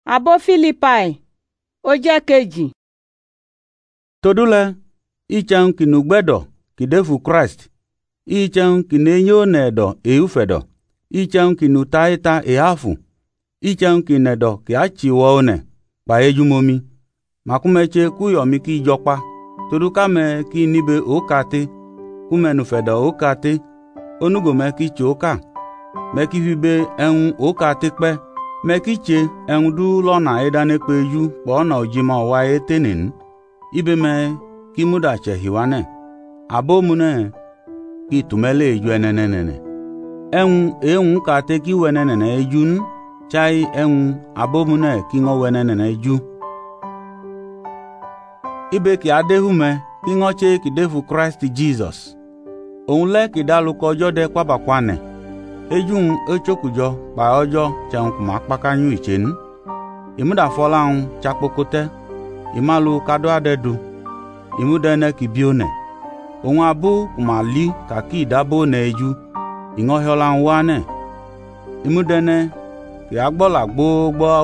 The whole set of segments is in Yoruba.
Abo Filipai, ó jẹ́ kejì. Todule, icheun kinugbedo, kidefu Christ, icheun kinenyo nedo eufedo, icheun kinutaita ehafu, icheun kinedo kiachiwone, pa ejumomi, makumeche kuyomi ki jokpa, todukame ki nibe okate, kumenufedo okate, onugome ki choka, mekifibe en okate kpe, mekiche en du lona edane kpeju, pona ojima wa etenin, ibeme ki mudache hiwane, abomune ki tumele eju enenene. En kate ki wenenene ejun, chai en abomune ki ngo wenenene eju. Ibe ki adehume ki ngoche ki defu Christ Jesus. Onle ki dalu kojo de kwa bakwane. Ejun echokujo pa ojo chen kuma pakanyu ichen. Imuda fola chakpokote. Imalu kado adedu. Imudene ki bione. Onwa abu kuma li kaki dabo na eju. Ingo hiola wane. Imudene ki agbola gbogbo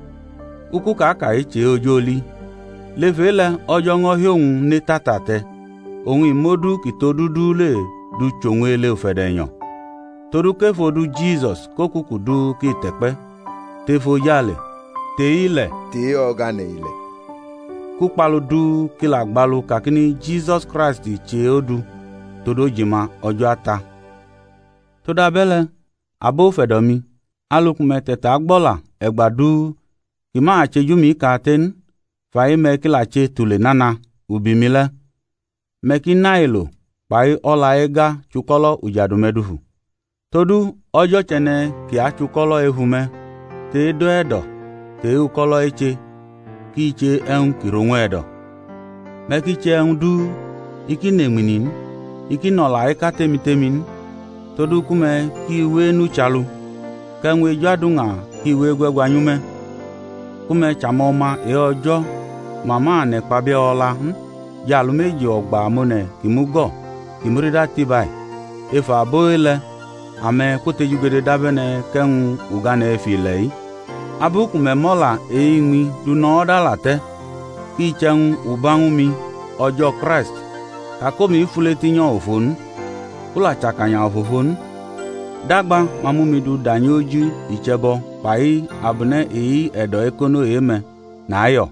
uku kaka iche ojoli. Lefele ojo ngohi ohun ni tatate. Ohun imodu ki todudu le du chonwe le ofedenyo. Todu kefodu Jesus kokukudu ki tekpe. Tefo yale. Te ile. Te ogane ile. Kukpalu du kila gbalu kakini Jesus Christ che odu. Todo jima ojo ata. Toda bele. Abo fedomi. Alukume teta agbola. Egbadu. Kima achejumi katen. Faye mekila che tule nana. Ubimile. Meki nailo. Pai ola ega chukolo ujadumedufu. Todu ojo chene ki achukolo ehume. Te do edo. Te ukolo eche. Ki iche en kironwe edo. Meki che en du. Iki neminin. Iki nola eka temitemin. Todu kume ki we nu chalu. Kenwe jadunga ki we gwegwanyume. Kume chamoma e ojo. Mama ne kpabia ola. Jalu meji ogba amone kimugo. Kimurida tibai. Efa boile. Ame kote jugede dabene ken ugane efilei. Abu kume mola eingwi du no dalate. Ki chen ubangumi ojo Christ. Kakomi fuletinyo ofon. Kula chakanya ofofon. Dagba mamumi du danyoju ichebo. Pai abune edo ekono eme. Na ayo.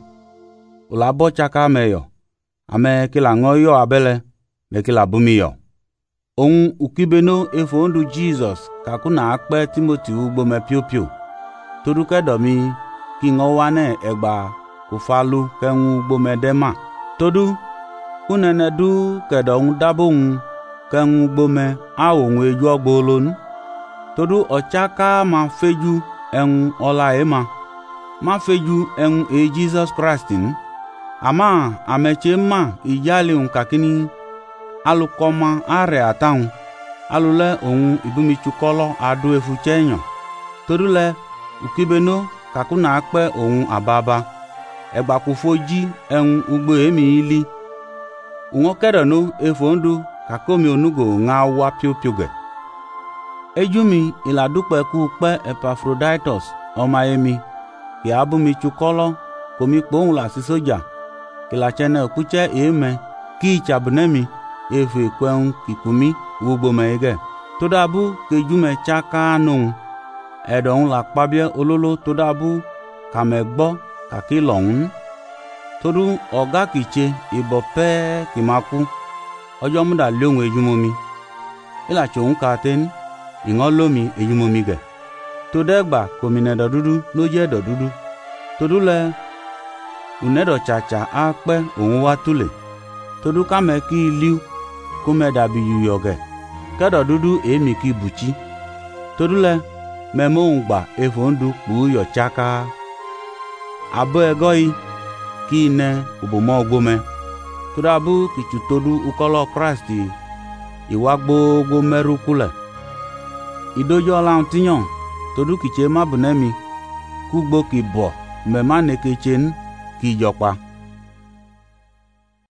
Ulabo chaka meyo. Ame kila ngoyo abele. Me kila bumiyo. Ohun ukibeno efondu Jesus kakuna akpe Timothy ugbo me piopio. Toduke domi ki ngowane egba kufalu kenwu ugbo me dema. Todu kunene du kedong dabong kenwu ugbo me awon eju ogbolon. Todu ochaka ma feju en ola ema. Ma feju en Jesus Christin. Ama ameche ma ijali unkakini alukoma are atahun. Alule ohun ibumi chukolo adu efu chenyo. Todule ukibeno kakuna akpe ohun ababa. Egba kufoji en ugbo emi ili. Ungo kedono efondu kakomi onugo ngawa piopioge. Ejumi iladupe ku pe Epaphroditus omaemi. Ki abumi chukolo komi kpohun la sisoja. Kila chene okuche eme ki chabunemi efe kwen kikumi ugbo mege. Todabu kejume chaka nung. Edon la kpabie ololo todabu kamegbo kakilong. Todu oga kiche ibope kimaku. Ojo muda leon ejumomi. Ila chon katen ingolomi ejumomi ge. Todegba komine dodudu noje dodudu. Todule unedo chacha akpe ohun watule. Todu kame ki liu kume dabi yuyoge. Kedo dudu emi ki buchi. Todule memo ungba efondu kpuyo chaka. Abo egoi ki ne ubomo ogbome. Todabu kichutodu ukolo Christi iwa gbogbo meru kule. Idojo la tinyon. Todu kiche mabunemi kugbo ki bo mema nekechen ki jokpa.